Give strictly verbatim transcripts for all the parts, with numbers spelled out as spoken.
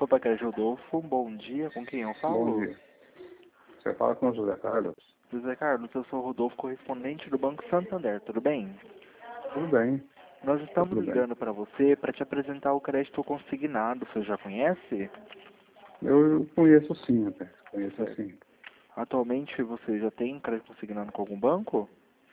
Bacana Rodolfo, um bom dia, com quem eu falo? Bom dia. Você fala com o José Carlos? José Carlos, eu sou o Rodolfo, correspondente do Banco Santander, tudo bem? Tudo bem. Nós estamos Tudo bem. ligando para você para te apresentar o crédito consignado, você já conhece? Eu conheço sim, até. Conheço Certo. sim. Atualmente você já tem crédito consignado com algum banco?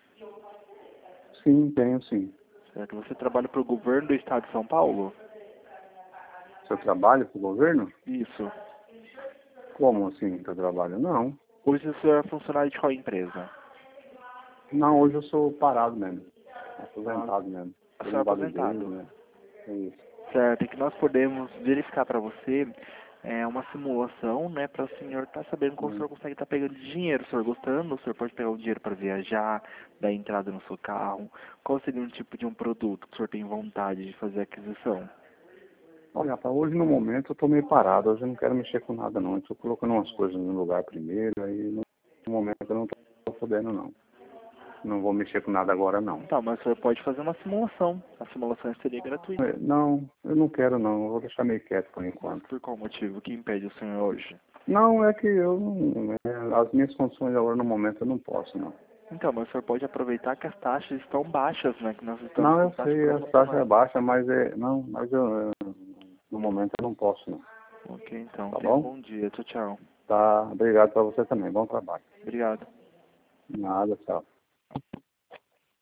Sim, tenho sim. Certo. Você trabalha para o governo do estado de São Paulo? Você trabalha para o governo? Isso. Como assim que eu trabalho? Não. Hoje você é funcionário de qual empresa? Não, hoje eu sou parado mesmo. Aposentado mesmo. Você Eu é invalidei, aposentado. né? É isso. Certo, e que nós podemos verificar para você é uma simulação, né, para o senhor estar sabendo como o Hum. senhor consegue estar pegando dinheiro. O senhor gostando, o senhor pode pegar o dinheiro para viajar, dar entrada no seu carro. Qual seria um tipo de um produto que o senhor tem vontade de fazer aquisição? Olha, rapaz, hoje no momento eu tô meio parado. Hoje eu não quero mexer com nada não. Eu tô colocando umas coisas no lugar primeiro, aí no momento eu não tô podendo não. Não vou mexer com nada agora não. Tá, mas o senhor pode fazer uma simulação. A simulação seria gratuita. É, Não, eu não quero não, eu vou deixar meio quieto por Mas enquanto. por qual motivo? O que impede o senhor hoje? Não, é que eu não, é, as minhas condições agora no momento eu não posso não. Então, mas o senhor pode aproveitar que as taxas estão baixas, né, que nós estamos Não, com eu taxa sei, a taxa é promocionais. baixa, mas é, não, mas eu, eu- no momento eu não posso não. Ok, então, Tá tenha um bom? bom dia. Tchau, tchau. Tá, obrigado pra você também, bom trabalho. Obrigado. Nada, tchau.